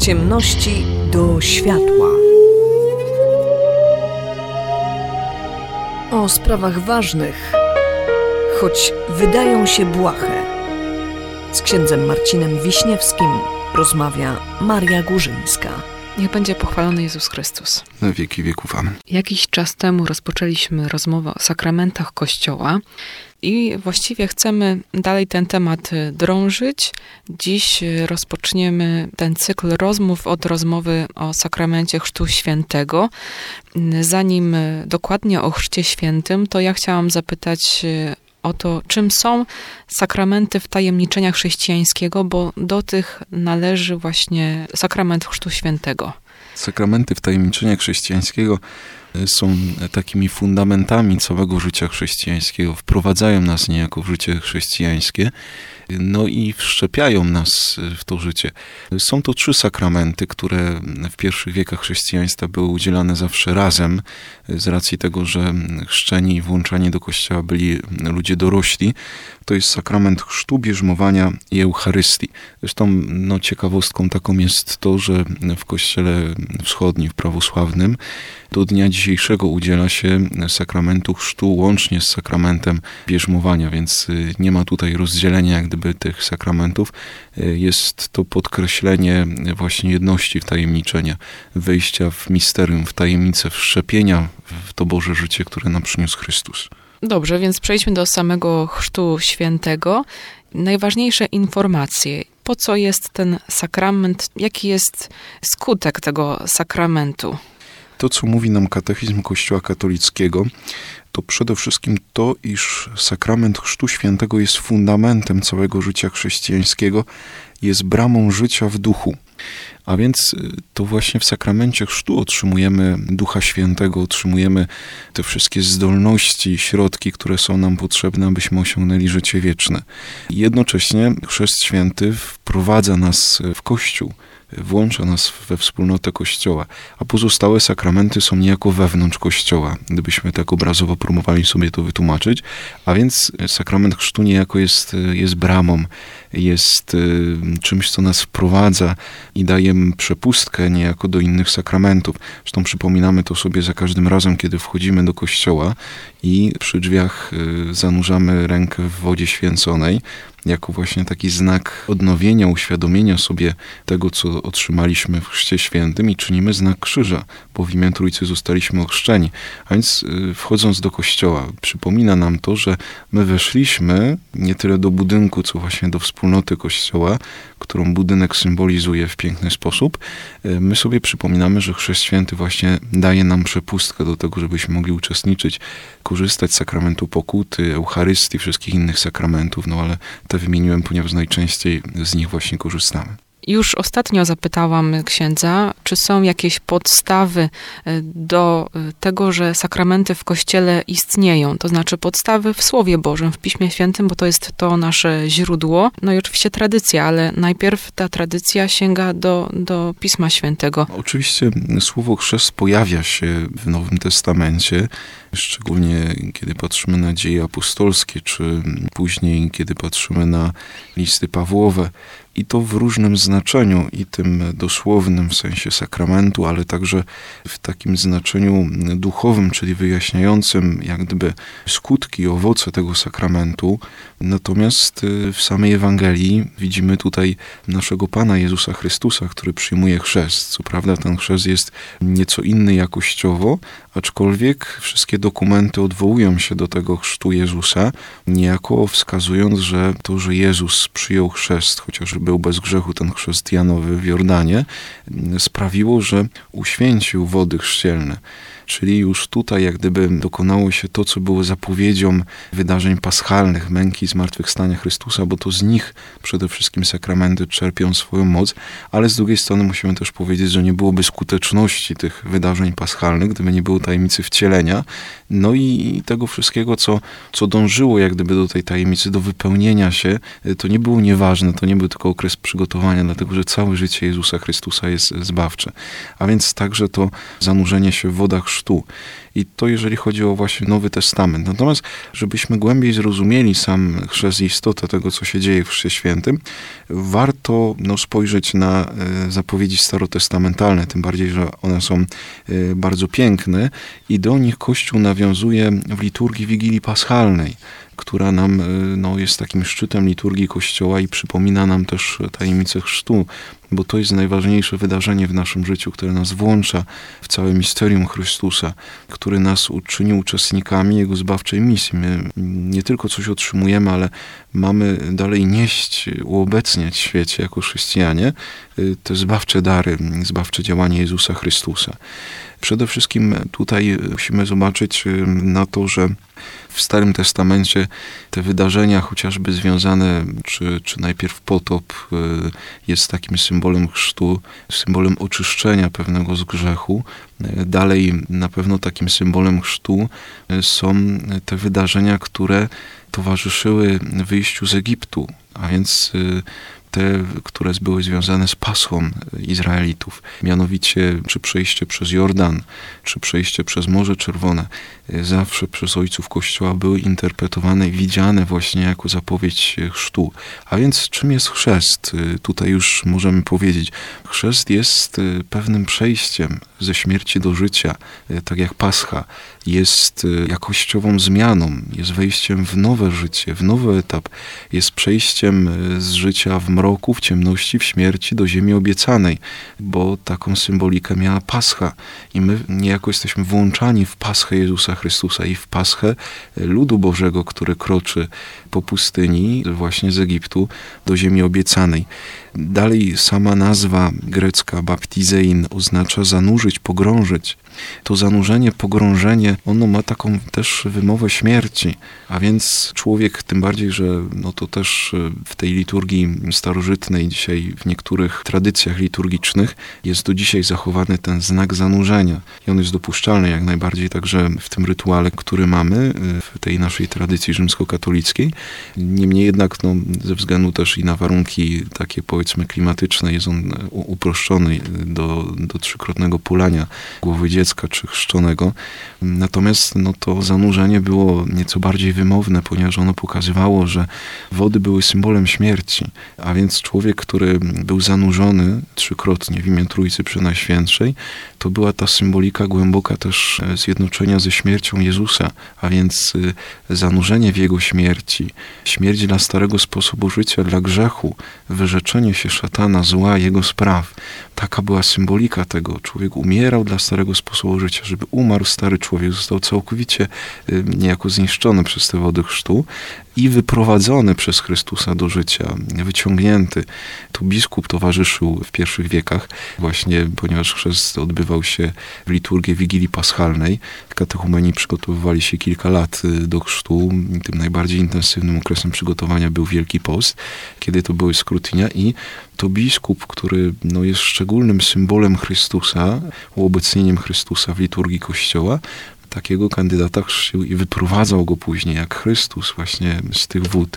ciemności do światła. O sprawach ważnych, choć wydają się błahe. Z księdzem Marcinem Wiśniewskim rozmawia Maria Górzyńska. Niech będzie pochwalony Jezus Chrystus. Na wieki wieków. Amen. Jakiś czas temu rozpoczęliśmy rozmowę o sakramentach Kościoła i właściwie chcemy dalej ten temat drążyć. Dziś rozpoczniemy ten cykl rozmów od rozmowy o sakramencie Chrztu Świętego. Zanim dokładnie o Chrzcie Świętym, to ja chciałam zapytać o to, czym są sakramenty wtajemniczenia chrześcijańskiego, bo do tych należy właśnie sakrament Chrztu Świętego. Sakramenty wtajemniczenia chrześcijańskiego są takimi fundamentami całego życia chrześcijańskiego, wprowadzają nas niejako w życie chrześcijańskie, no i wszczepiają nas w to życie. Są to 3 sakramenty, które w pierwszych wiekach chrześcijaństwa były udzielane zawsze razem, z racji tego, że chrzczeni i włączani do Kościoła byli ludzie dorośli. To jest sakrament chrztu, bierzmowania i Eucharystii. Zresztą ciekawostką taką jest to, że w Kościele Wschodnim, w prawosławnym, do dnia dzisiejszego udziela się sakramentu chrztu łącznie z sakramentem bierzmowania, więc nie ma tutaj rozdzielenia jak gdyby tych sakramentów. Jest to podkreślenie właśnie jedności wtajemniczenia, wejścia w misterium, w tajemnicę, wszczepienia w to Boże życie, które nam przyniósł Chrystus. Dobrze, więc przejdźmy do samego Chrztu Świętego. Najważniejsze informacje. Po co jest ten sakrament? Jaki jest skutek tego sakramentu? To, co mówi nam katechizm Kościoła katolickiego, to przede wszystkim to, iż sakrament Chrztu Świętego jest fundamentem całego życia chrześcijańskiego, jest bramą życia w duchu. A więc to właśnie w sakramencie chrztu otrzymujemy Ducha Świętego, otrzymujemy te wszystkie zdolności, środki, które są nam potrzebne, abyśmy osiągnęli życie wieczne. Jednocześnie Chrzest Święty wprowadza nas w Kościół, włącza nas we wspólnotę Kościoła, a pozostałe sakramenty są niejako wewnątrz Kościoła, gdybyśmy tak obrazowo próbowali sobie to wytłumaczyć. A więc sakrament chrztu niejako jest bramą, jest czymś, co nas wprowadza i daje przepustkę niejako do innych sakramentów. Zresztą przypominamy to sobie za każdym razem, kiedy wchodzimy do Kościoła i przy drzwiach zanurzamy rękę w wodzie święconej, jako właśnie taki znak odnowienia, uświadomienia sobie tego, co otrzymaliśmy w Chrzcie Świętym i czynimy znak krzyża, bo w imię Trójcy zostaliśmy ochrzczeni. A więc wchodząc do Kościoła, przypomina nam to, że my weszliśmy nie tyle do budynku, co właśnie do wspólnoty Kościoła, którą budynek symbolizuje w piękny sposób. My sobie przypominamy, że Chrzest Święty właśnie daje nam przepustkę do tego, żebyśmy mogli uczestniczyć, korzystać z sakramentu pokuty, Eucharystii, wszystkich innych sakramentów, ale te wymieniłem, ponieważ najczęściej z nich właśnie korzystamy. Już ostatnio zapytałam księdza, czy są jakieś podstawy do tego, że sakramenty w Kościele istnieją. To znaczy podstawy w Słowie Bożym, w Piśmie Świętym, bo to jest to nasze źródło. No i oczywiście tradycja, ale najpierw ta tradycja sięga do Pisma Świętego. Oczywiście słowo chrzest pojawia się w Nowym Testamencie, szczególnie kiedy patrzymy na dzieje apostolskie, czy później, kiedy patrzymy na listy Pawłowe. I to w różnym znaczeniu, i tym dosłownym w sensie sakramentu, ale także w takim znaczeniu duchowym, czyli wyjaśniającym jak gdyby skutki, owoce tego sakramentu. Natomiast w samej Ewangelii widzimy tutaj naszego Pana Jezusa Chrystusa, który przyjmuje chrzest. Co prawda ten chrzest jest nieco inny jakościowo, aczkolwiek wszystkie dokumenty odwołują się do tego chrztu Jezusa, niejako wskazując, że to, że Jezus przyjął chrzest, chociaż był bez grzechu ten chrzest Janowy w Jordanie, sprawiło, że uświęcił wody chrzcielne. Czyli już tutaj jak gdyby dokonało się to, co było zapowiedzią wydarzeń paschalnych, męki i zmartwychwstania Chrystusa, bo to z nich przede wszystkim sakramenty czerpią swoją moc, ale z drugiej strony musimy też powiedzieć, że nie byłoby skuteczności tych wydarzeń paschalnych, gdyby nie było tajemnicy wcielenia, no i tego wszystkiego, co dążyło jak gdyby do tej tajemnicy, do wypełnienia się, to nie było nieważne, to nie był tylko okres przygotowania, dlatego że całe życie Jezusa Chrystusa jest zbawcze. A więc także to zanurzenie się w wodach chrztu. I to jeżeli chodzi o właśnie Nowy Testament. Natomiast, żebyśmy głębiej zrozumieli sam chrzest i istotę tego, co się dzieje w Chrzcie Świętym, warto spojrzeć na zapowiedzi starotestamentalne, tym bardziej, że one są bardzo piękne i do nich Kościół nawiązuje w liturgii Wigilii Paschalnej, która nam jest takim szczytem liturgii Kościoła i przypomina nam też tajemnicę chrztu, bo to jest najważniejsze wydarzenie w naszym życiu, które nas włącza w całe misterium Chrystusa, który nas uczynił uczestnikami Jego zbawczej misji. My nie tylko coś otrzymujemy, ale mamy dalej nieść, uobecniać w świecie jako chrześcijanie te zbawcze dary, zbawcze działanie Jezusa Chrystusa. Przede wszystkim tutaj musimy zobaczyć na to, że w Starym Testamencie te wydarzenia, chociażby związane, czy najpierw potop jest takim symbolem chrztu, symbolem oczyszczenia pewnego z grzechu. Dalej na pewno takim symbolem chrztu są te wydarzenia, które towarzyszyły wyjściu z Egiptu, a więc te, które były związane z Paschą Izraelitów. Mianowicie, czy przejście przez Jordan, czy przejście przez Morze Czerwone, zawsze przez ojców Kościoła były interpretowane i widziane właśnie jako zapowiedź chrztu. A więc czym jest chrzest? Tutaj już możemy powiedzieć. Chrzest jest pewnym przejściem ze śmierci do życia, tak jak Pascha. Jest jakościową zmianą, jest wejściem w nowe życie, w nowy etap. Jest przejściem z życia w mroku, w ciemności, w śmierci do ziemi obiecanej, bo taką symbolikę miała Pascha. I my niejako jesteśmy włączani w Paschę Jezusa Chrystusa i w Paschę ludu Bożego, który kroczy po pustyni właśnie z Egiptu do ziemi obiecanej. Dalej sama nazwa grecka baptizein oznacza zanurzyć, pogrążyć. To zanurzenie, pogrążenie, ono ma taką też wymowę śmierci, a więc człowiek, tym bardziej, że to też w tej liturgii starożytnej, dzisiaj w niektórych tradycjach liturgicznych jest do dzisiaj zachowany ten znak zanurzenia i on jest dopuszczalny jak najbardziej także w tym rytuale, który mamy w tej naszej tradycji rzymskokatolickiej. Niemniej jednak ze względu też i na warunki takie powiedzmy klimatyczne jest on uproszczony do trzykrotnego polania głowy dziecka czy chrzczonego. Natomiast to zanurzenie było nieco bardziej wymowne, ponieważ ono pokazywało, że wody były symbolem śmierci, a więc człowiek, który był zanurzony trzykrotnie w imię Trójcy Przenajświętszej, to była ta symbolika głęboka też zjednoczenia ze śmiercią Jezusa, a więc zanurzenie w Jego śmierci, śmierć dla starego sposobu życia, dla grzechu, wyrzeczenie się szatana, zła, jego spraw. Taka była symbolika tego. Człowiek umierał dla starego sposobu życia, żeby umarł stary człowiek, został całkowicie niejako zniszczony przez te wody chrztu i wyprowadzony przez Chrystusa do życia, wyciągnięty. Tu biskup towarzyszył w pierwszych wiekach, właśnie ponieważ chrzest odbywał się w liturgii Wigilii Paschalnej. Katechumeni przygotowywali się kilka lat do chrztu. Tym najbardziej intensywnym okresem przygotowania był Wielki Post, kiedy to były skrutynia i to biskup, który jest szczególnym symbolem Chrystusa, uobecnieniem Chrystusa w liturgii Kościoła, takiego kandydata chrzcił i wyprowadzał go później, jak Chrystus właśnie z tych wód.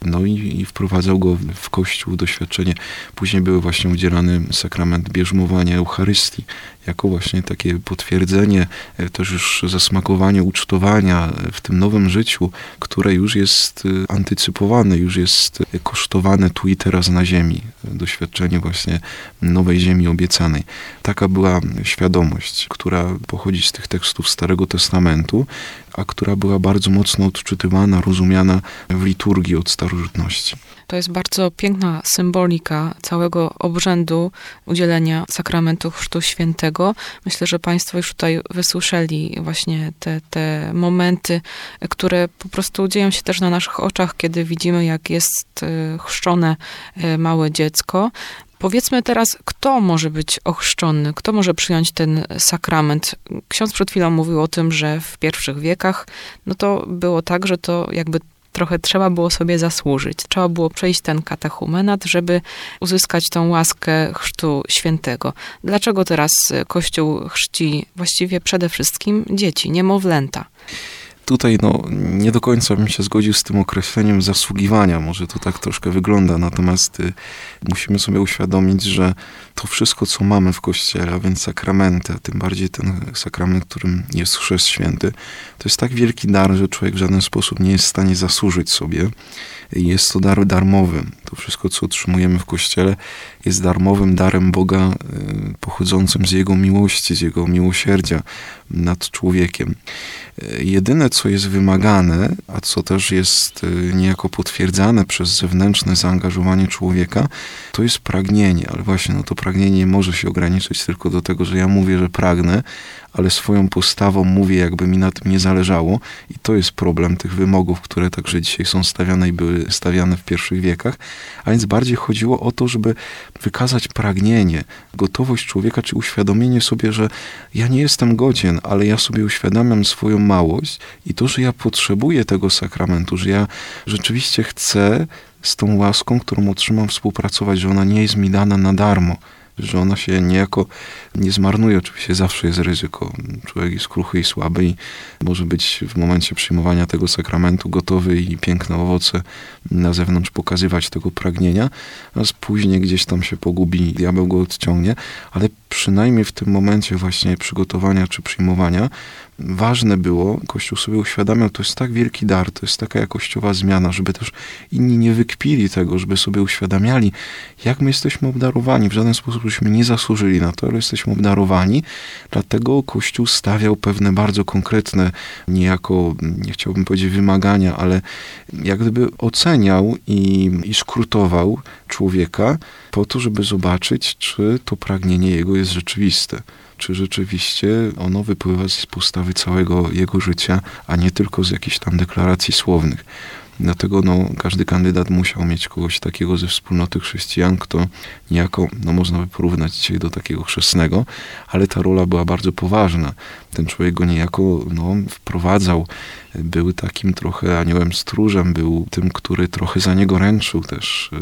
I wprowadzał go w Kościół, doświadczenie. Później były właśnie udzielany sakrament bierzmowania Eucharystii, jako właśnie takie potwierdzenie, też już zasmakowanie, ucztowania w tym nowym życiu, które już jest antycypowane, już jest kosztowane tu i teraz na ziemi. Doświadczenie właśnie nowej ziemi obiecanej. Taka była świadomość, która pochodzi z tych tekstów Starego Testamentu, a która była bardzo mocno odczytywana, rozumiana w liturgii od starożytności. To jest bardzo piękna symbolika całego obrzędu udzielenia sakramentu Chrztu Świętego. Myślę, że Państwo już tutaj wysłyszeli właśnie te momenty, które po prostu dzieją się też na naszych oczach, kiedy widzimy, jak jest chrzczone małe dziecko. Powiedzmy teraz, kto może być ochrzczony, kto może przyjąć ten sakrament. Ksiądz przed chwilą mówił o tym, że w pierwszych wiekach, to było tak, że to jakby trochę trzeba było sobie zasłużyć. Trzeba było przejść ten katechumenat, żeby uzyskać tą łaskę Chrztu Świętego. Dlaczego teraz Kościół chrzci właściwie przede wszystkim dzieci, niemowlęta? Tutaj nie do końca bym się zgodził z tym określeniem zasługiwania. Może to tak troszkę wygląda, natomiast musimy sobie uświadomić, że to wszystko, co mamy w Kościele, a więc sakramenty, a tym bardziej ten sakrament, którym jest Chrzest Święty, to jest tak wielki dar, że człowiek w żaden sposób nie jest w stanie zasłużyć sobie. Jest to dar darmowy. To wszystko, co otrzymujemy w Kościele, jest darmowym darem Boga pochodzącym z Jego miłości, z Jego miłosierdzia nad człowiekiem. Jedyne, co jest wymagane, a co też jest niejako potwierdzane przez zewnętrzne zaangażowanie człowieka, to jest pragnienie. Ale właśnie to pragnienie nie może się ograniczyć tylko do tego, że ja mówię, że pragnę, ale swoją postawą mówię, jakby mi na tym nie zależało. I to jest problem tych wymogów, które także dzisiaj są stawiane i były stawiane w pierwszych wiekach. A więc bardziej chodziło o to, żeby wykazać pragnienie, gotowość człowieka, czy uświadomienie sobie, że ja nie jestem godzien, ale ja sobie uświadamiam swoją małość i to, że ja potrzebuję tego sakramentu, że ja rzeczywiście chcę z tą łaską, którą otrzymam, współpracować, że ona nie jest mi dana na darmo, że ona się niejako nie zmarnuje. Oczywiście zawsze jest ryzyko. Człowiek jest kruchy i słaby i może być w momencie przyjmowania tego sakramentu gotowy i piękne owoce na zewnątrz pokazywać tego pragnienia, a później gdzieś tam się pogubi, diabeł go odciągnie, ale przynajmniej w tym momencie właśnie przygotowania czy przyjmowania ważne było, Kościół sobie uświadamiał, to jest tak wielki dar, to jest taka jakościowa zmiana, żeby też inni nie wykpili tego, żeby sobie uświadamiali, jak my jesteśmy obdarowani. W żaden sposób żeśmy nie zasłużyli na to, ale jesteśmy obdarowani. Dlatego Kościół stawiał pewne bardzo konkretne, niejako, nie chciałbym powiedzieć wymagania, ale jak gdyby oceniał i skrótował człowieka po to, żeby zobaczyć, czy to pragnienie jego jest rzeczywiste. Czy rzeczywiście ono wypływa z postawy całego jego życia, a nie tylko z jakichś tam deklaracji słownych. Dlatego każdy kandydat musiał mieć kogoś takiego ze wspólnoty chrześcijan, kto niejako, można by porównać dzisiaj do takiego chrzestnego, ale ta rola była bardzo poważna. Ten człowiek go niejako wprowadzał, był takim trochę aniołem stróżem, był tym, który trochę za niego ręczył też.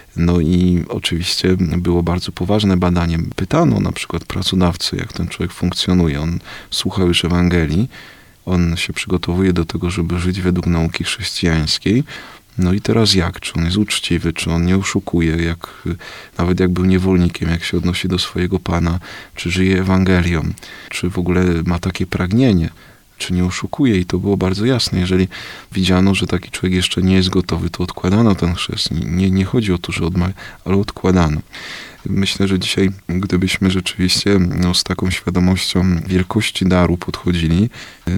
I oczywiście było bardzo poważne badanie. Pytano na przykład pracodawcy, jak ten człowiek funkcjonuje. On słuchał już Ewangelii, on się przygotowuje do tego, żeby żyć według nauki chrześcijańskiej. I teraz jak? Czy on jest uczciwy? Czy on nie oszukuje? Nawet jak był niewolnikiem, jak się odnosi do swojego Pana? Czy żyje Ewangelią? Czy w ogóle ma takie pragnienie? Czy nie oszukuje? I to było bardzo jasne. Jeżeli widziano, że taki człowiek jeszcze nie jest gotowy, to odkładano ten chrzest. Nie chodzi o to, że ale odkładano. Myślę, że dzisiaj, gdybyśmy rzeczywiście z taką świadomością wielkości daru podchodzili,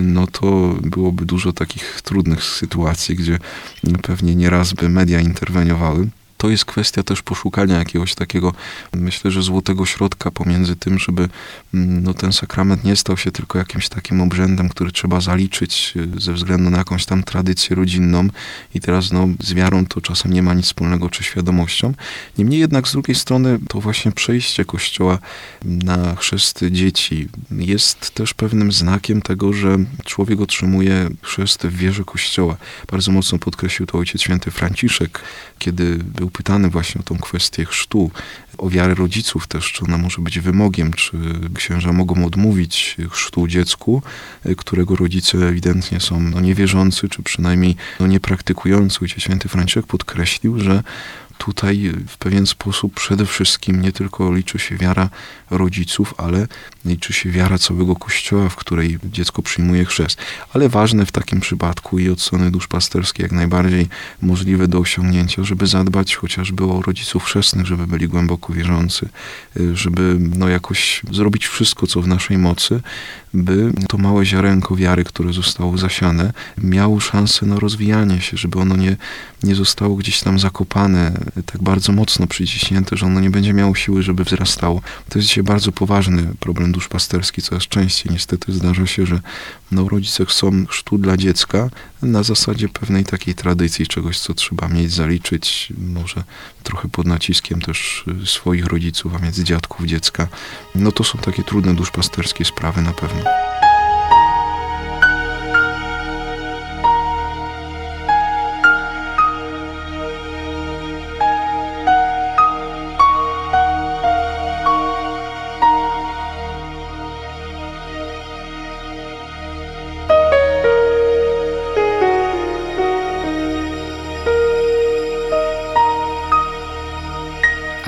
to byłoby dużo takich trudnych sytuacji, gdzie pewnie nieraz by media interweniowały. To jest kwestia też poszukania jakiegoś takiego, myślę, że złotego środka pomiędzy tym, żeby ten sakrament nie stał się tylko jakimś takim obrzędem, który trzeba zaliczyć ze względu na jakąś tam tradycję rodzinną i teraz z wiarą to czasem nie ma nic wspólnego, czy świadomością. Niemniej jednak z drugiej strony to właśnie przejście Kościoła na chrzest dzieci jest też pewnym znakiem tego, że człowiek otrzymuje chrzest w wierze Kościoła. Bardzo mocno podkreślił to ojciec święty Franciszek, kiedy był pytany właśnie o tą kwestię chrztu, o wiarę rodziców też, czy ona może być wymogiem, czy księża mogą odmówić chrztu dziecku, którego rodzice ewidentnie są niewierzący, czy przynajmniej niepraktykujący. Ojciec święty Franciszek podkreślił, że tutaj w pewien sposób przede wszystkim nie tylko liczy się wiara rodziców, ale liczy się wiara całego Kościoła, w której dziecko przyjmuje chrzest. Ale ważne w takim przypadku i od strony duszpasterskiej jak najbardziej możliwe do osiągnięcia, żeby zadbać chociażby o rodziców chrzestnych, żeby byli głęboko wierzący, żeby jakoś zrobić wszystko, co w naszej mocy, by to małe ziarenko wiary, które zostało zasiane, miało szansę na rozwijanie się, żeby ono nie zostało gdzieś tam zakopane, tak bardzo mocno przyciśnięte, że ono nie będzie miało siły, żeby wzrastało. To jest dzisiaj bardzo poważny problem duszpasterski. Coraz częściej niestety zdarza się, że rodzice chcą chrztu dla dziecka na zasadzie pewnej takiej tradycji, czegoś, co trzeba mieć, zaliczyć, może trochę pod naciskiem też swoich rodziców, a więc dziadków dziecka. To są takie trudne duszpasterskie sprawy na pewno.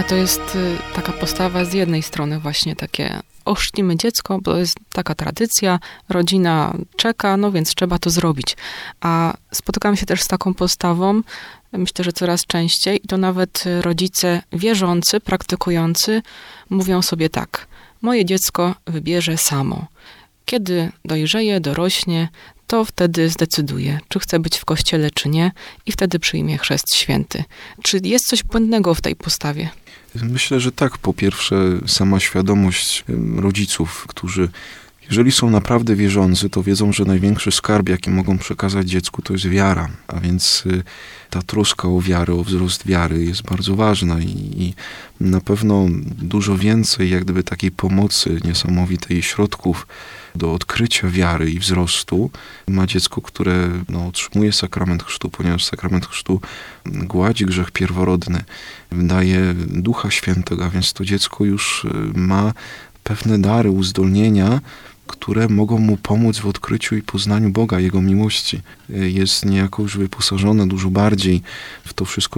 to jest taka postawa z jednej strony właśnie takie ochrzcimy dziecko, bo jest taka tradycja, rodzina czeka, no więc trzeba to zrobić. A spotykam się też z taką postawą, myślę, że coraz częściej, i to nawet rodzice wierzący, praktykujący mówią sobie tak: moje dziecko wybierze samo. Kiedy dojrzeje, dorośnie, to wtedy zdecyduje, czy chce być w kościele, czy nie, i wtedy przyjmie chrzest święty. Czy jest coś błędnego w tej postawie? Myślę, że tak. Po pierwsze, sama świadomość rodziców, którzy, jeżeli są naprawdę wierzący, to wiedzą, że największy skarb, jaki mogą przekazać dziecku, to jest wiara. A więc ta troska o wiarę, o wzrost wiary jest bardzo ważna i na pewno dużo więcej jak gdyby takiej pomocy niesamowitej, środków do odkrycia wiary i wzrostu ma dziecko, które otrzymuje sakrament chrztu, ponieważ sakrament chrztu gładzi grzech pierworodny, daje Ducha Świętego, a więc to dziecko już ma pewne dary, uzdolnienia, które mogą mu pomóc w odkryciu i poznaniu Boga, Jego miłości. Jest niejako już wyposażone dużo bardziej w to wszystko,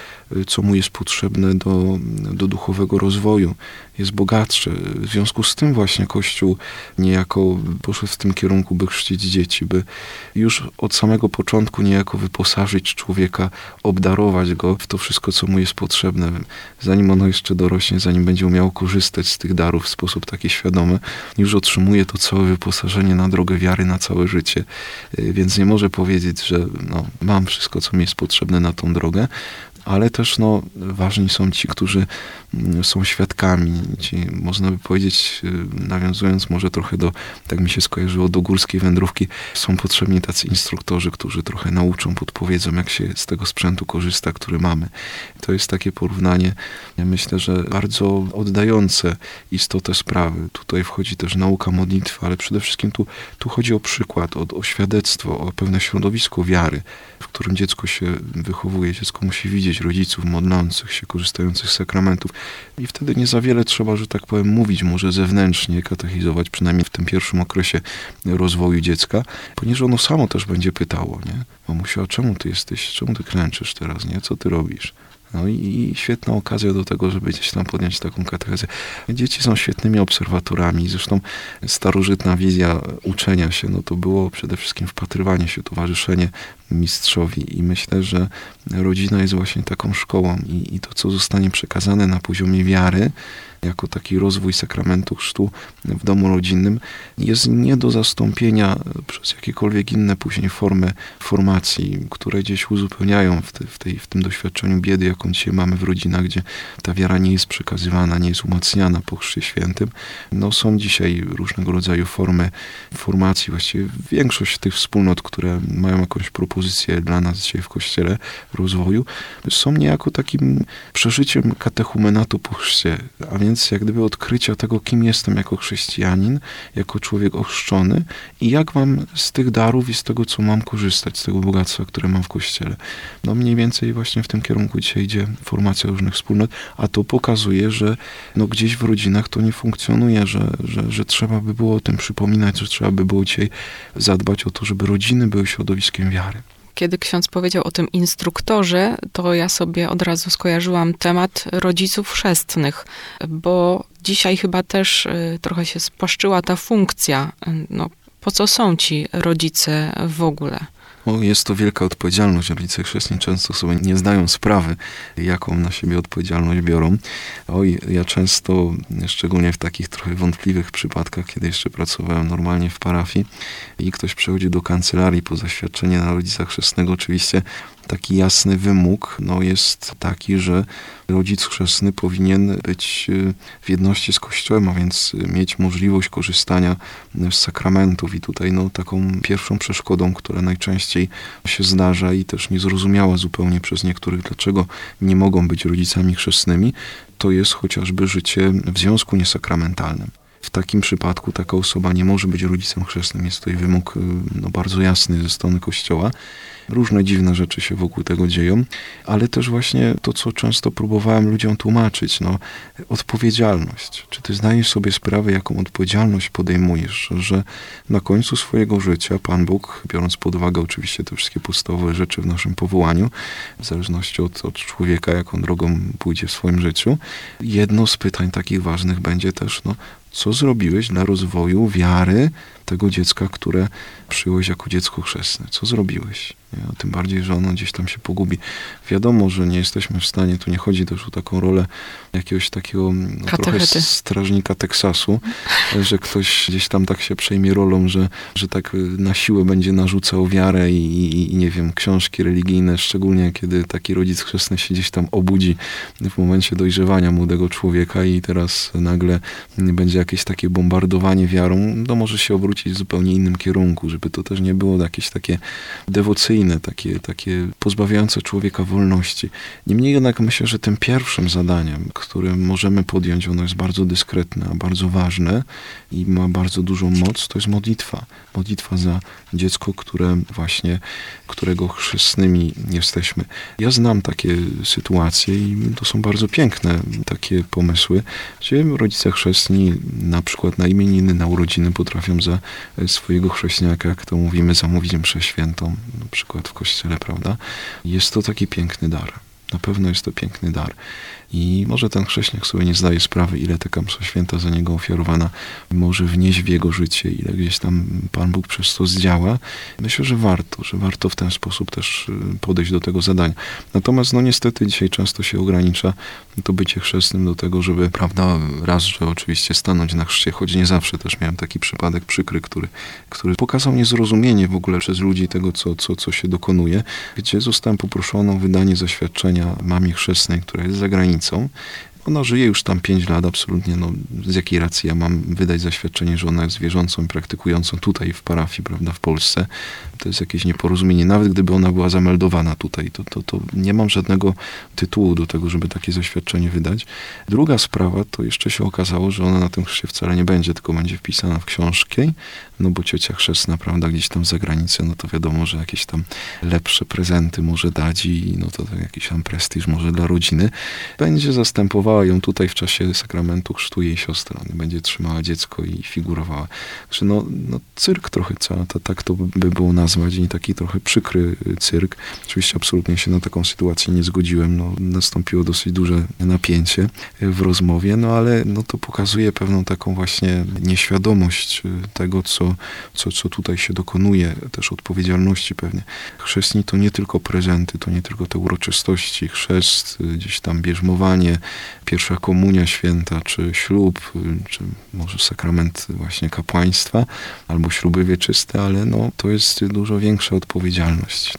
co mu jest potrzebne do duchowego rozwoju. Jest bogatszy. W związku z tym właśnie Kościół niejako poszedł w tym kierunku, by chrzcić dzieci, by już od samego początku niejako wyposażyć człowieka, obdarować go w to wszystko, co mu jest potrzebne. Zanim ono jeszcze dorośnie, zanim będzie umiało korzystać z tych darów w sposób taki świadomy, już otrzymuje to całe wyposażenie na drogę wiary, na całe życie. Więc nie może powiedzieć, że mam wszystko, co mi jest potrzebne na tą drogę, ale też ważni są ci, którzy są świadkami. Ci, można by powiedzieć, nawiązując może trochę tak mi się skojarzyło, do górskiej wędrówki, są potrzebni tacy instruktorzy, którzy trochę nauczą, podpowiedzą, jak się z tego sprzętu korzysta, który mamy. To jest takie porównanie, ja myślę, że bardzo oddające istotę sprawy. Tutaj wchodzi też nauka modlitwy, ale przede wszystkim tu chodzi o przykład, o świadectwo, o pewne środowisko wiary, w którym dziecko się wychowuje. Dziecko musi widzieć rodziców modlących się, korzystających z sakramentów. I wtedy nie za wiele trzeba, że tak powiem, mówić, może zewnętrznie katechizować, przynajmniej w tym pierwszym okresie rozwoju dziecka, ponieważ ono samo też będzie pytało, nie? Mamusiu, a czemu ty jesteś, czemu ty klęczysz teraz, nie? Co ty robisz? I świetna okazja do tego, żeby gdzieś tam podjąć taką katechezę. Dzieci są świetnymi obserwatorami. Zresztą starożytna wizja uczenia się, to było przede wszystkim wpatrywanie się, towarzyszenie mistrzowi. I myślę, że rodzina jest właśnie taką szkołą. I to, co zostanie przekazane na poziomie wiary, jako taki rozwój sakramentu chrztu w domu rodzinnym, jest nie do zastąpienia przez jakiekolwiek inne później formy formacji, które gdzieś uzupełniają w tym doświadczeniu biedy, jaką dzisiaj mamy w rodzinach, gdzie ta wiara nie jest przekazywana, nie jest umacniana po chrzcie świętym. Są dzisiaj różnego rodzaju formy formacji. Właściwie większość tych wspólnot, które mają jakąś propozycję dla nas dzisiaj w Kościele rozwoju, są niejako takim przeżyciem katechumenatu po chrzcie, a więc jak gdyby odkrycia tego, kim jestem jako chrześcijanin, jako człowiek ochrzczony i jak mam z tych darów i z tego, co mam, korzystać, z tego bogactwa, które mam w Kościele. Mniej więcej właśnie w tym kierunku dzisiaj idzie formacja różnych wspólnot, a to pokazuje, że gdzieś w rodzinach to nie funkcjonuje, że trzeba by było o tym przypominać, że trzeba by było dzisiaj zadbać o to, żeby rodziny były środowiskiem wiary. Kiedy ksiądz powiedział o tym instruktorze, to ja sobie od razu skojarzyłam temat rodziców chrzestnych, bo dzisiaj chyba też trochę się spłaszczyła ta funkcja. Po co są ci rodzice w ogóle? Jest to wielka odpowiedzialność. Rodzice chrzestni często sobie nie zdają sprawy, jaką na siebie odpowiedzialność biorą. Ja często, szczególnie w takich trochę wątpliwych przypadkach, kiedy jeszcze pracowałem normalnie w parafii i ktoś przychodzi do kancelarii po zaświadczenie na rodzica chrzestnego, oczywiście taki jasny wymóg jest taki, że rodzic chrzestny powinien być w jedności z Kościołem, a więc mieć możliwość korzystania z sakramentów. I tutaj taką pierwszą przeszkodą, która najczęściej się zdarza i też niezrozumiała zupełnie przez niektórych, dlaczego nie mogą być rodzicami chrzestnymi, to jest chociażby życie w związku niesakramentalnym. W takim przypadku taka osoba nie może być rodzicem chrzestnym. Jest tutaj wymóg bardzo jasny ze strony Kościoła. Różne dziwne rzeczy się wokół tego dzieją, ale też właśnie to, co często próbowałem ludziom tłumaczyć, odpowiedzialność. Czy ty zdajesz sobie sprawę, jaką odpowiedzialność podejmujesz, że na końcu swojego życia Pan Bóg, biorąc pod uwagę oczywiście te wszystkie podstawowe rzeczy w naszym powołaniu, w zależności od człowieka, jaką drogą pójdzie w swoim życiu, jedno z pytań takich ważnych będzie też, co zrobiłeś dla rozwoju wiary tego dziecka, które przyjąłeś jako dziecko chrzestne? Co zrobiłeś? Nie? Tym bardziej, że ono gdzieś tam się pogubi. Wiadomo, że nie jesteśmy w stanie, tu nie chodzi też o taką rolę jakiegoś takiego trochę strażnika Teksasu, że ktoś gdzieś tam tak się przejmie rolą, że tak na siłę będzie narzucał wiarę i nie wiem, książki religijne, szczególnie kiedy taki rodzic chrzestny się gdzieś tam obudzi w momencie dojrzewania młodego człowieka i teraz nagle będzie jakieś takie bombardowanie wiarą, to może się obrócić w zupełnie innym kierunku, żeby to też nie było jakieś takie dewocyjne, takie pozbawiające człowieka wolności. Niemniej jednak myślę, że tym pierwszym zadaniem, które możemy podjąć, ono jest bardzo dyskretne, bardzo ważne i ma bardzo dużą moc, to jest modlitwa. Modlitwa za dziecko, którego chrzestnymi jesteśmy. Ja znam takie sytuacje i to są bardzo piękne takie pomysły, gdzie rodzice chrzestni na przykład na imieniny, na urodziny potrafią za swojego chrześniaka, jak to mówimy, zamówić mszę świętą, na przykład w kościele, prawda? Jest to taki piękny dar. Na pewno jest to piękny dar. I może ten chrześniak sobie nie zdaje sprawy, ile taka msza święta za niego ofiarowana może wnieść w jego życie, ile gdzieś tam Pan Bóg przez to zdziała. Myślę, że warto w ten sposób też podejść do tego zadania. Natomiast niestety dzisiaj często się ogranicza to bycie chrzestnym do tego, żeby, prawda, raz, że oczywiście stanąć na chrzcie, choć nie zawsze też miałem taki przypadek przykry, który pokazał niezrozumienie w ogóle przez ludzi tego, co się dokonuje, gdzie zostałem poproszony o wydanie zaświadczenia mamie chrzestnej, która jest za granicą. Ona żyje już tam 5 lat, absolutnie, z jakiej racji ja mam wydać zaświadczenie, że ona jest wierzącą i praktykującą tutaj w parafii, prawda, w Polsce. To jest jakieś nieporozumienie. Nawet gdyby ona była zameldowana tutaj, to nie mam żadnego tytułu do tego, żeby takie zaświadczenie wydać. Druga sprawa, to jeszcze się okazało, że ona na tym chrzcie wcale nie będzie, tylko będzie wpisana w książkę, bo ciocia chrzestna, prawda, gdzieś tam za granicę, to wiadomo, że jakieś tam lepsze prezenty może dać i to jakiś tam prestiż może dla rodziny. Będzie zastępowała ją tutaj w czasie sakramentu chrztu jej siostra. Będzie trzymała dziecko i figurowała. Także cyrk trochę, tak to by było nazwać, i taki trochę przykry cyrk. Oczywiście absolutnie się na taką sytuację nie zgodziłem. Nastąpiło dosyć duże napięcie w rozmowie, ale to pokazuje pewną taką właśnie nieświadomość tego, co tutaj się dokonuje, też odpowiedzialności pewnie. Chrzestni to nie tylko prezenty, to nie tylko te uroczystości, chrzest, gdzieś tam bierzmowanie, pierwsza komunia święta, czy ślub, czy może sakrament właśnie kapłaństwa, albo śluby wieczyste, ale to jest dużo większa odpowiedzialność.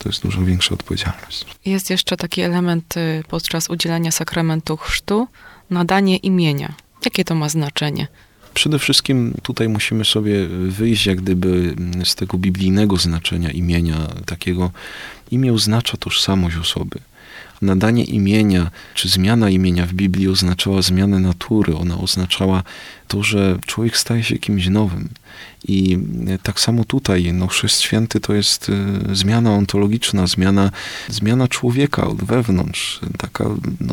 Jest jeszcze taki element podczas udzielania sakramentu chrztu, nadanie imienia. Jakie to ma znaczenie? Przede wszystkim tutaj musimy sobie wyjść jak gdyby z tego biblijnego znaczenia imienia. Takiego imię oznacza tożsamość osoby. Nadanie imienia, czy zmiana imienia w Biblii oznaczała zmianę natury. Ona oznaczała to, że człowiek staje się kimś nowym. I tak samo tutaj, chrzest święty to jest zmiana ontologiczna, zmiana człowieka od wewnątrz, taka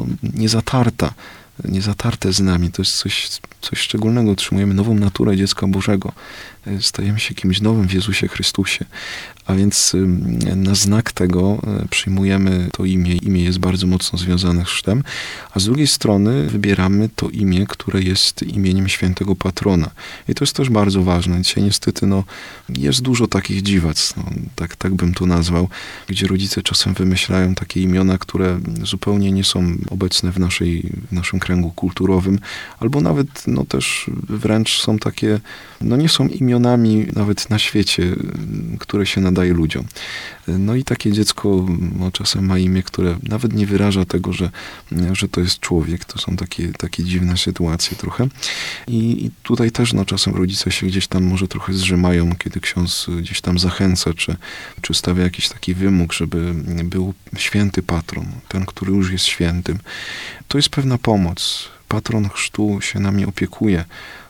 niezatarte z nami. To jest coś szczególnego. Otrzymujemy nową naturę dziecka Bożego. Stajemy się kimś nowym w Jezusie Chrystusie. A więc na znak tego przyjmujemy to imię. Imię jest bardzo mocno związane z chrztem, a z drugiej strony wybieramy to imię, które jest imieniem świętego patrona. I to jest też bardzo ważne. Dzisiaj niestety jest dużo takich dziwactw, tak bym to nazwał, gdzie rodzice czasem wymyślają takie imiona, które zupełnie nie są obecne w naszym kręgu kulturowym, albo nawet też wręcz są takie, nie są imionami nawet na świecie, które się nadaje ludziom. I takie dziecko czasem ma imię, które nawet nie wyraża tego, że to jest człowiek. To są takie dziwne sytuacje trochę. I tutaj też czasem rodzice się gdzieś tam może trochę zrzymają, kiedy ksiądz gdzieś tam zachęca, czy stawia jakiś taki wymóg, żeby był święty patron, ten, który już jest świętym. To jest pewna pomoc. Patron chrztu się nami opiekuje.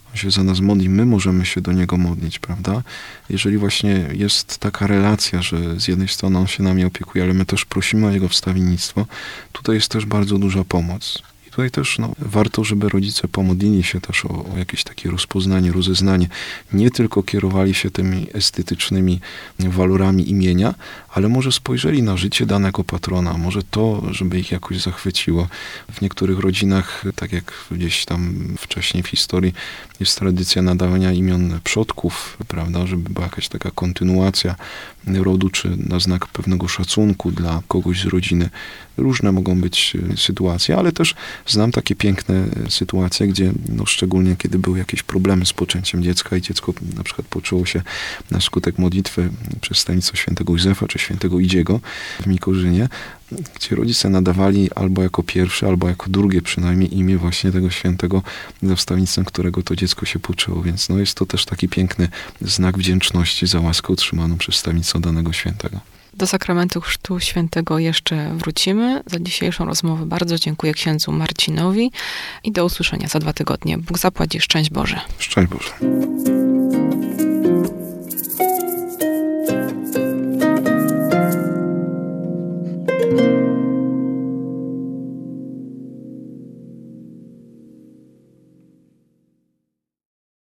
On się za nas modli, my możemy się do Niego modlić, prawda? Jeżeli właśnie jest taka relacja, że z jednej strony On się nami opiekuje, ale my też prosimy o Jego wstawiennictwo, tutaj jest też bardzo duża pomoc. I tutaj też warto, żeby rodzice pomodlili się też o jakieś takie rozpoznanie, rozeznanie. Nie tylko kierowali się tymi estetycznymi walorami imienia, ale może spojrzeli na życie danego patrona, może to, żeby ich jakoś zachwyciło. W niektórych rodzinach, tak jak gdzieś tam wcześniej w historii, jest tradycja nadawania imion przodków, prawda, żeby była jakaś taka kontynuacja rodu, czy na znak pewnego szacunku dla kogoś z rodziny. Różne mogą być sytuacje, ale też znam takie piękne sytuacje, gdzie szczególnie kiedy były jakieś problemy z poczęciem dziecka i dziecko na przykład poczęło się na skutek modlitwy przez wstawiennictwo świętego Józefa czy świętego Idziego w Mikorzynie, gdzie rodzice nadawali albo jako pierwsze, albo jako drugie przynajmniej imię właśnie tego świętego, za wstawiennictwem którego to dziecko się poczęło. Więc jest to też taki piękny znak wdzięczności za łaskę otrzymaną przez wstawiennictwo danego świętego. Do sakramentu Chrztu Świętego jeszcze wrócimy. Za dzisiejszą rozmowę bardzo dziękuję księdzu Marcinowi i do usłyszenia za 2 tygodnie. Bóg zapłać i szczęść Boże. Szczęść Boże.